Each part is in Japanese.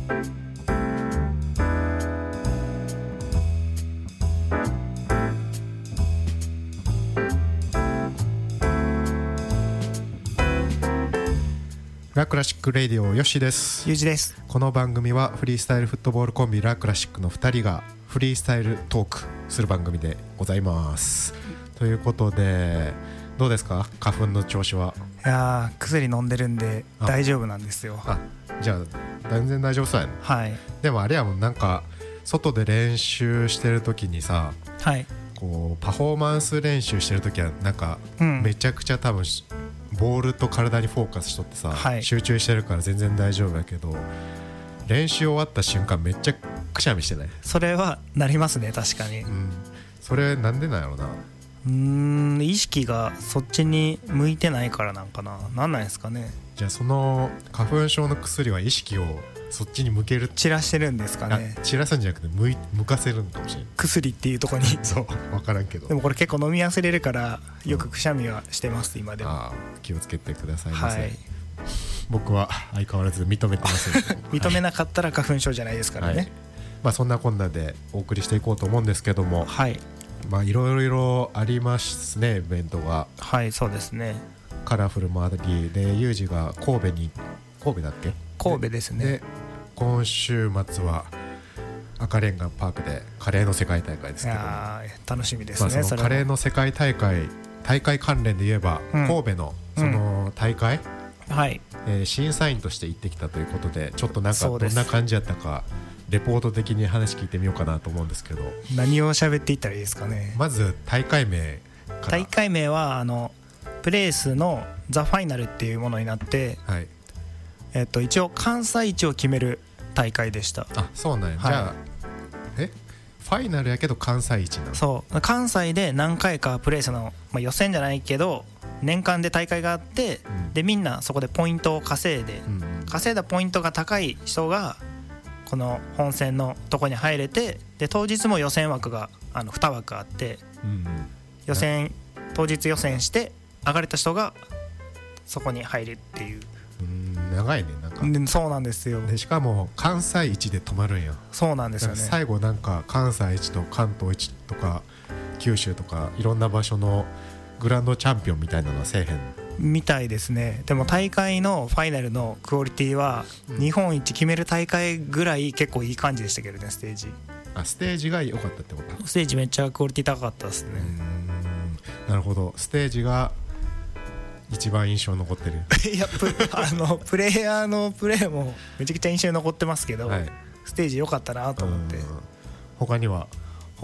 ラクラシックレディオよしです。 ゆうじです。 この番組はフリースタイルフットボールコンビラクラシックの2人がフリースタイルトークする番組でございます。ということでどうですか、花粉の調子は。 いや薬飲んでるんで大丈夫なんですよ。 じゃあ全然大丈夫そうやね。 はい。 でもあれやもん、なんか外で練習してる時にさ、 はい、 こうパフォーマンス練習してる時はなんかめちゃくちゃ多分ボールと体にフォーカスしとってさ、 はい、 集中してるから全然大丈夫だけど、練習終わった瞬間めっちゃくしゃみしてない？ それはなりますね、確かに。 それなんでなんやろな。 意識がそっちに向いてないからなんかな。なんなんですかね。 じゃあその花粉症の薬は意識をそっちに向ける、 散らしてるんですかね。 散らすんじゃなくて向かせるんかもしれない。 薬っていうところにそう分からんけど、 でもこれ結構飲み忘れるからよくくしゃみはしてます今でも。 気をつけてくださいませ。 はい、 僕は相変わらず認めてませんけど認めなかったら花粉症じゃないですからね。 はい、そんなこんなでお送りしていこうと思うんですけども、 はい、 いろいろありますね、イベントが。 はい、そうですね。 カラフルもありで、ユージが神戸だっけ？ 神戸ですね。 で今週末は赤レンガパークでカレーの世界大会ですけども、 楽しみですね。 そのカレーの世界大会関連で言えば、神戸のその大会、 はい、 審査員として行ってきたということで、ちょっとなんかどんな感じやったかレポート的に話聞いてみようかなと思うんですけど。 何を喋っていったらいいですかね。 まず大会名から。 大会名はプレイスのザ・ファイナルっていうものになって、 はい、 一応関西一を決める大会でした。 そうなんや、 はい、 じゃあファイナルやけど関西一なの？そう関西で何回かプレイスの、予選じゃないけど年間で大会があって、でみんなそこでポイントを稼いで、稼いだポイントが高い人がこの本戦のとこに入れて、で当日も予選枠が2枠あって、当日予選して上がれた人がそこに入るっていう。 長いね、なんか。 そうなんですよ。 でしかも関西一で止まるんや。 そうなんですよね。 最後なんか関西一と関東一とか九州とかいろんな場所のグランドチャンピオンみたいなのはせえへんみたいですね。でも大会のファイナルのクオリティは日本一決める大会ぐらい結構いい感じでしたけどね、ステージ。 ステージが良かったってこと？ ステージめっちゃクオリティ高かったですね。 なるほど。ステージが一番印象に残ってるいやプレイヤーのプレーもめちゃくちゃ印象に残ってますけど、ステージ良かったなと思って。 他には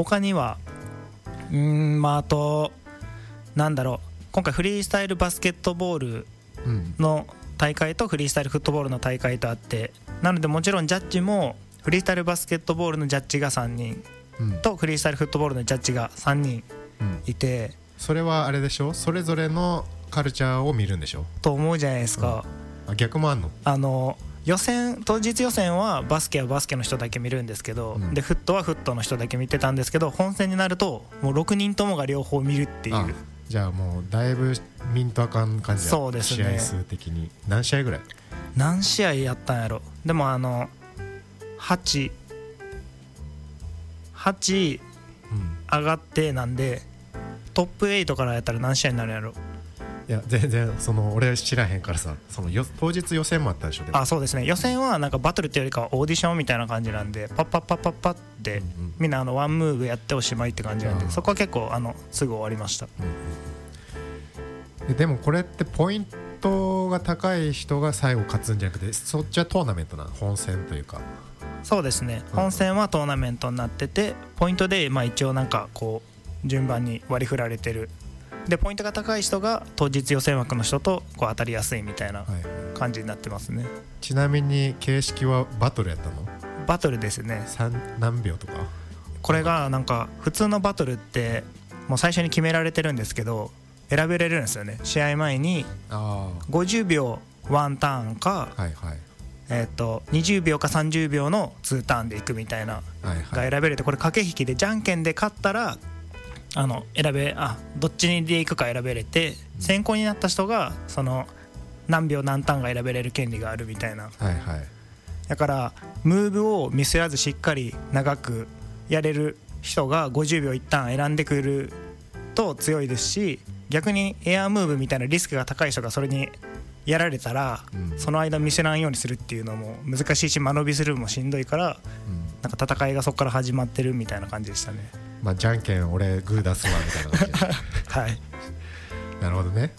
あとなんだろう、今回フリースタイルバスケットボールの大会とフリースタイルフットボールの大会とあって、なのでもちろんジャッジもフリースタイルバスケットボールのジャッジが3人とフリースタイルフットボールのジャッジが3人いて、 それはあれでしょ、それぞれのカルチャーを見るんでしょと思うじゃないですか。 逆もあんの？ 当日予選はバスケはバスケの人だけ見るんですけど、でフットはフットの人だけ見てたんですけど、本戦になるともう6人ともが両方見るっていう。 じゃあもうだいぶミントあかん感じだ。 そうですね。 試合数的に何試合ぐらい？ 何試合やったんやろ。でも8上がってなんで、トップ8からやったら何試合になるんやろ。 いや全然俺知らへんからさ、当日予選もあったでしょ。 そうですね。予選はなんかバトルっていうよりかはオーディションみたいな感じなんで、パッパッパッパッパッってみんなワンムーブやっておしまいって感じなんで、そこは結構すぐ終わりました。 でもこれってポイントが高い人が最後勝つんじゃなくて、そっちはトーナメントなの？本戦というか。 そうですね。本戦はトーナメントになってて、ポイントで一応なんかこう順番に割り振られてる。でポイントが高い人が当日予選枠の人とこう当たりやすいみたいな感じになってますね。 ちなみに形式はバトルやったの？ バトルですね。 何秒とか？これがなんか普通のバトルってもう最初に決められてるんですけど、選べれるんですよね。試合前に50秒ワンターンか、20秒か30秒の2ターンでいくみたいなが選べれて、これ駆け引きでじゃんけんで勝ったらどっちにでいくか選べれて、先行になった人がその何秒何ターンが選べれる権利があるみたいなだからムーブをミスらずしっかり長くやれる人が50秒一旦選んでくると強いですし、逆にエアームーブみたいなリスクが高い人がそれにやられたら、その間見せらんようにするっていうのも難しいし、間延びするのもしんどいから、なんか戦いがそこから始まってるみたいな感じでしたね。 まあじゃんけん俺グー出すわみたいな感じではいなるほどね。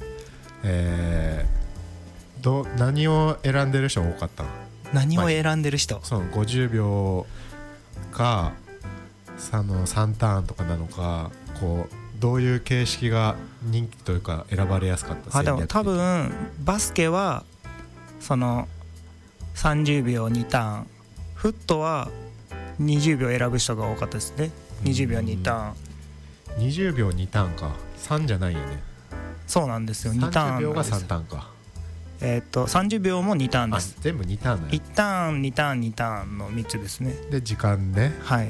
何を選んでる人が多かったの？ 何を選んでる人、 その50秒か3ターンとかなのか、こうどういう形式が人気というか選ばれやすかった？ でも多分バスケはその30秒2ターン、フットは20秒選ぶ人が多かったですね。20秒2ターン、 20秒2ターンか。3じゃないよね。 そうなんですよ。2ターン 30秒が3ターンか。 30秒も2ターンです。 全部2ターンだよ。 1ターン2ターン2ターンの3つですね。 で時間ね。 はい。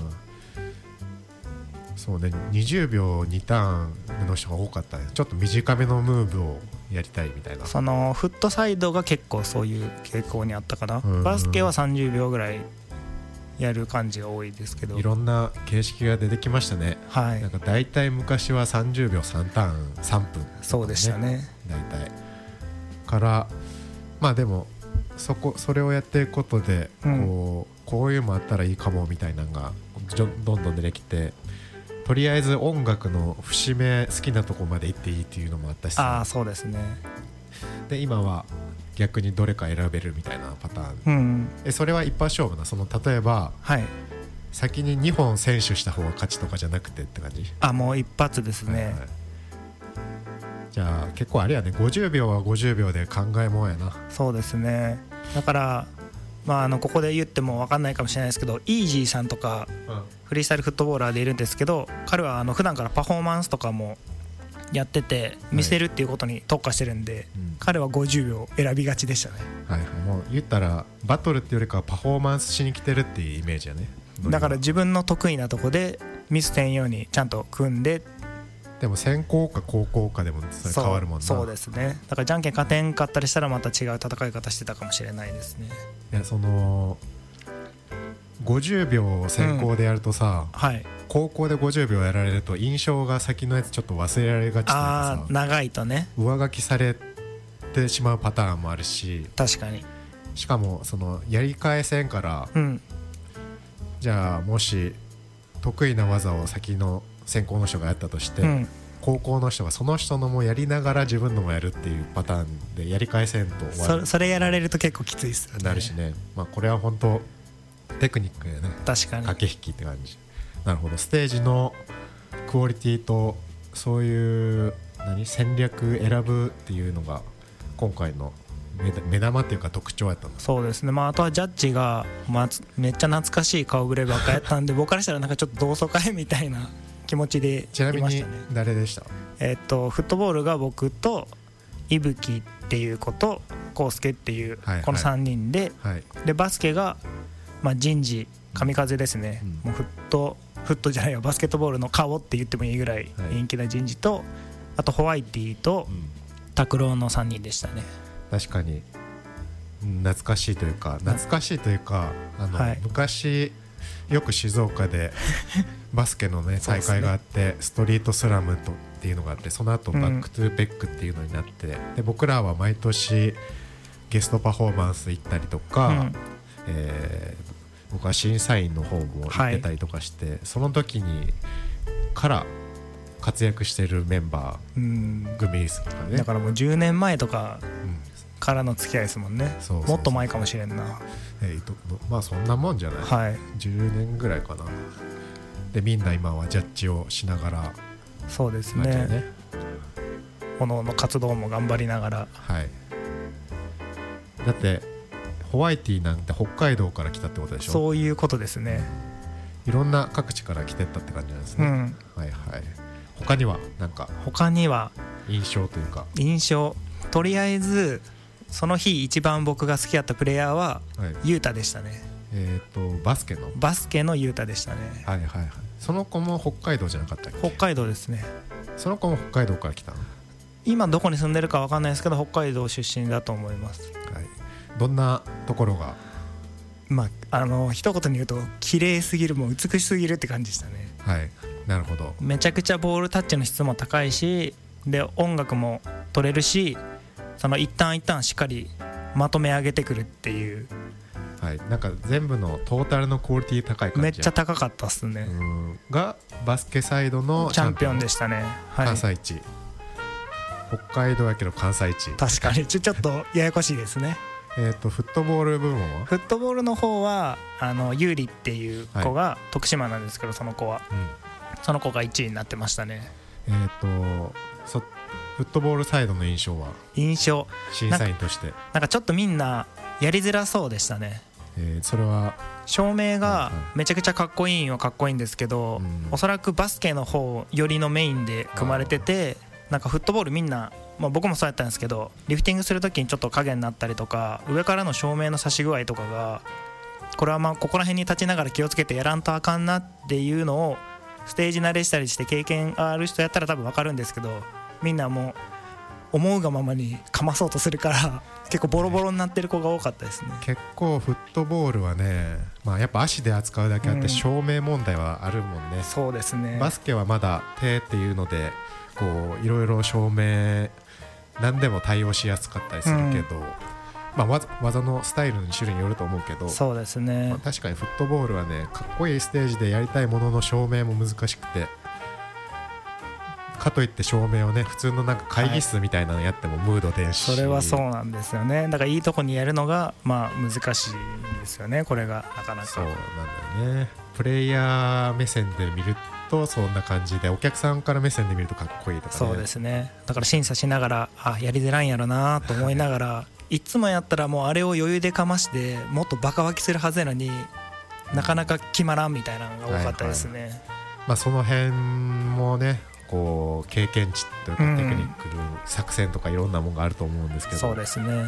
そうね、20秒2ターンの人が多かったね。ちょっと短めのムーブをやりたいみたいな。 そのフットサイドが結構そういう傾向にあったかな。バスケは30秒ぐらいやる感じが多いですけど、 いろんな形式が出てきましたね。 はい。 なんか大体昔は30秒3ターン3分、ね、 そうでしたね。大体からまあでもそれをやっていくことでこういうのもあったらいいかもみたいなのがどんどん出てきて、とりあえず音楽の節目好きなとこまで行っていいっていうのもあったし、 そうですね。 で今は逆にどれか選べるみたいなパターン、それは一発勝負な、その例えば、 はい、 先に2本選手した方が勝ちとかじゃなくてって感じ？ もう一発ですね。はいはい、 じゃあ結構あれやね、50秒は50秒で考えもんやな。 そうですね。だからここで言っても分かんないかもしれないですけど、イージーさんとか、フリースタイルフットボーラーでいるんですけど、彼は普段からパフォーマンスとかもやってて見せるっていうことに特化してるんで、彼は50秒選びがちでしたね。はいはい、 もう言ったらバトルっていうよりかはパフォーマンスしに来てるっていうイメージやね。 だから自分の得意なとこでミスせんようにちゃんと組んで。 でも先攻か後攻かでもそれ変わるもんな。 そうですね。だからじゃんけん勝てんかったりしたらまた違う戦い方してたかもしれないですね。 いや、その50秒先行でやるとさ、 はい、 高校で50秒やられると印象が先のやつちょっと忘れられがちというかさ、 長いとね上書きされてしまうパターンもあるし、 確かに。 しかもそのやり返せんから、じゃあもし得意な技を先の先行の人がやったとして、高校の人がその人のもやりながら自分のもやるっていうパターンでやり返せんと終わる。 それやられると結構きついっすよね。 なるしね。これは本当テクニックやね。 確かに。 駆け引きって感じ。なるほど。ステージのクオリティとそういう戦略選ぶっていうのが今回の目玉っていうか特徴やったの。 そうですね。あとはジャッジが、めっちゃ懐かしい顔ぶればっかやったんで僕からしたらなんかちょっと同窓会みたいな気持ちでいましたね。ちなみに誰でした？ フットボールが僕と伊吹っていう子と康介っていうこの3人で、でバスケが人事神風ですね。もうフットじゃないよ、バスケットボールの顔って言ってもいいぐらい人気な人事と、あとホワイティと拓郎の3人でしたね。 確かに懐かしいというか昔よく静岡でバスケのね大会があって、ストリートスラムっていうのがあって、その後バックトゥーベックっていうのになって、で僕らは毎年ゲストパフォーマンス行ったりとか、僕は審査員の方も行ってたりとかして、その時にから活躍してるメンバー組ですからね。 だからもう10年前とかからの付き合いですもんね。もっと前かもしれんな。 そんなもんじゃない、10年ぐらいかな。でみんな今はジャッジをしながら、 そうですね、この活動も頑張りながら、 だってホワイティなんて北海道から来たってことでしょ。 そういうことですね。 いろんな各地から来てったって感じなんですね。他には印象というか、 とりあえずその日一番僕が好きだったプレイヤーはユータでしたね。 バスケのユータでしたね。 その子も北海道じゃなかったっけ？ 北海道ですね。 その子も北海道から来たの？ 今どこに住んでるか分かんないですけど北海道出身だと思います。 どんなところが？ 一言に言うと綺麗すぎる、もう美しすぎるって感じでしたね。 はい、なるほど。 めちゃくちゃボールタッチの質も高いし、で音楽も取れるし、その一旦しっかりまとめ上げてくるっていう、 はい、なんか全部のトータルのクオリティ高い感じ。 めっちゃ高かったっすね。 がバスケサイドのチャンピオンでしたね。 はい、関西一、北海道やけど関西一。 確かにちょっとややこしいですね。 フットボール部門は、 フットボールの方は有利っていう子が徳島なんですけど、その子は、その子が1位になってましたね。 フットボールサイドの印象は？審査員としてなんかちょっとみんなやりづらそうでしたね。 それは照明がめちゃくちゃかっこいいはかっこいいんですけど、おそらくバスケの方よりのメインで組まれてて、なんかフットボールみんな、僕もそうやったんですけど、リフティングするときにちょっと影になったりとか、上からの照明の差し具合とかが、これはここら辺に立ちながら気をつけてやらんとあかんなっていうのをステージ慣れしたりして経験ある人やったら多分分かるんですけど、みんなもう思うがままにかまそうとするから結構ボロボロになってる子が多かったですね。 結構フットボールはね、やっぱ足で扱うだけあって照明問題はあるもんね。 そうですね。 バスケはまだ手っていうのでこういろいろ照明何でも対応しやすかったりするけど、技のスタイルの種類によると思うけど、 そうですね、 確かにフットボールはね、かっこいいステージでやりたいものの照明も難しくて、かといって照明をね、普通のなんか会議室みたいなのやってもムード出んし、 それはそうなんですよね。だからいいとこにやるのが難しいんですよね、これがなかなか。 そうなんだよね。プレイヤー目線で見るとそんな感じで、お客さんから目線で見るとかっこいいとかね。 そうですね。だから審査しながらやりづらいんやろなと思いながらいつもやったらもうあれを余裕でかましてもっとバカ湧きするはずやのに、なかなか決まらんみたいなのが多かったですね。 その辺もね、こう経験値というかテクニック、作戦とかいろんなものがあると思うんですけど。 そうですね。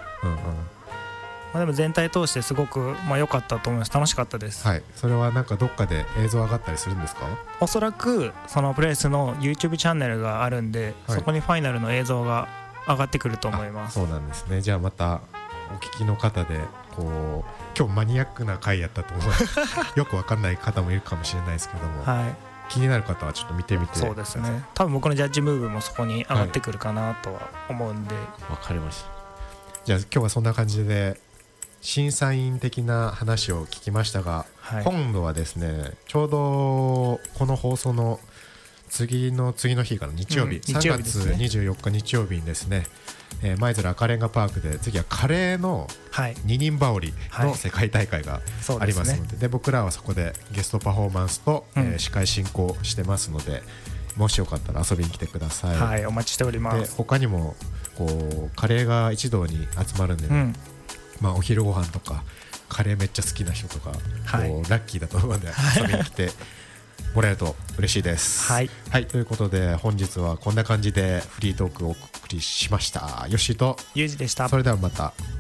でも全体通してすごく良かったと思います。楽しかったです。 はい。それはなんかどっかで映像上がったりするんですか？ おそらくそのプレイスの YouTube チャンネルがあるんで、そこにファイナルの映像が上がってくると思います。 そうなんですね。じゃあまたお聞きの方でこう今日マニアックな回やったと思うよくわかんない方もいるかもしれないですけども、気になる方はちょっと見てみて。 そうですね。多分僕のジャッジムーブもそこに上がってくるかなとは思うんで。 わかりました。じゃあ今日はそんな感じで審査員的な話を聞きましたが、今度はですね、ちょうどこの放送の次の日から日曜日、3月24日日曜日にですね、舞鶴赤レンガパークで次はカレーの二人羽織の世界大会がありますので、僕らはそこでゲストパフォーマンスと司会進行してますので、もしよかったら遊びに来てください。 はい、お待ちしております。 で他にもこうカレーが一堂に集まるんでね、お昼ご飯とかカレーめっちゃ好きな人とか、こうラッキーだと思うので遊びに来てもらえると嬉しいです。はい、ということで本日はこんな感じでフリートークをお送りしました。よしとゆうじでした。 それではまた。